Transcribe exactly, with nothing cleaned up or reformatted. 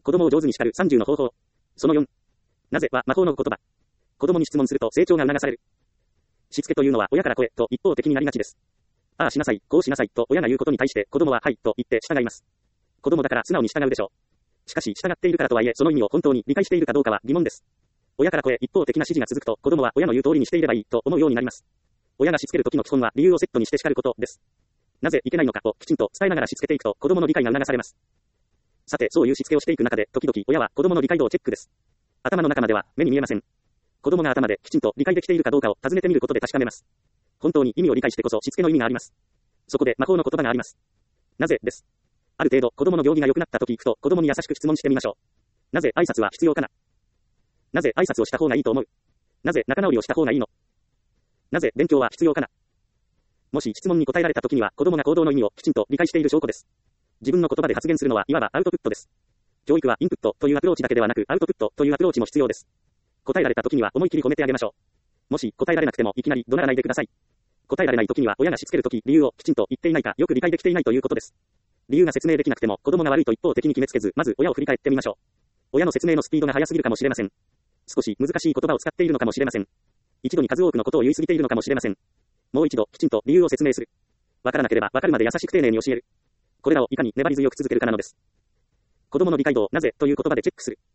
子供を上手に叱るさんじゅうの方法。そのよん。なぜは魔法の言葉。子供に質問すると成長が促される。しつけというのは親から子へと一方的になりがちです。ああしなさい、こうしなさいと親が言うことに対して子供ははいと言って従います。子供だから素直に従うでしょう。しかし従っているからとはいえその意味を本当に理解しているかどうかは疑問です。親から子へ一方的な指示が続くと子供は親の言う通りにしていればいいと思うようになります。親がしつける時の基本は理由をセットにして叱ることです。なぜいけないのかをきちんと伝えながらしつけていくと子供の理解が促されます。さてそういうしつけをしていく中で時々親は子供の理解度をチェックです。頭の中までは目に見えません。子供が頭できちんと理解できているかどうかを尋ねてみることで確かめます。本当に意味を理解してこそしつけの意味があります。そこで魔法の言葉があります。なぜです。ある程度子供の行儀が良くなった時、ふと子供に優しく質問してみましょう。なぜ挨拶は必要かな。なぜ挨拶をした方がいいと思う。なぜ仲直りをした方がいいの。なぜ勉強は必要かな。もし質問に答えられた時には子供が行動の意味をきちんと理解している証拠です。自分の言葉で発言するのはいわばアウトプットです。教育はインプットというアプローチだけではなくアウトプットというアプローチも必要です。答えられた時には思い切り褒めてあげましょう。もし答えられなくてもいきなり怒鳴らないでください。答えられない時には親がしつける時理由をきちんと言っていないかよく理解できていないということです。理由が説明できなくても子供が悪いと一方的に決めつけずまず親を振り返ってみましょう。親の説明のスピードが速すぎるかもしれません。少し難しい言葉を使っているのかもしれません。一度に数多くのことを言い過ぎているのかもしれません。もう一度きちんと理由を説明する。わからなければわかるまで優しく丁寧に教える。これらをいかに粘り強く続けるかなのです。子供の理解度をなぜという言葉でチェックする。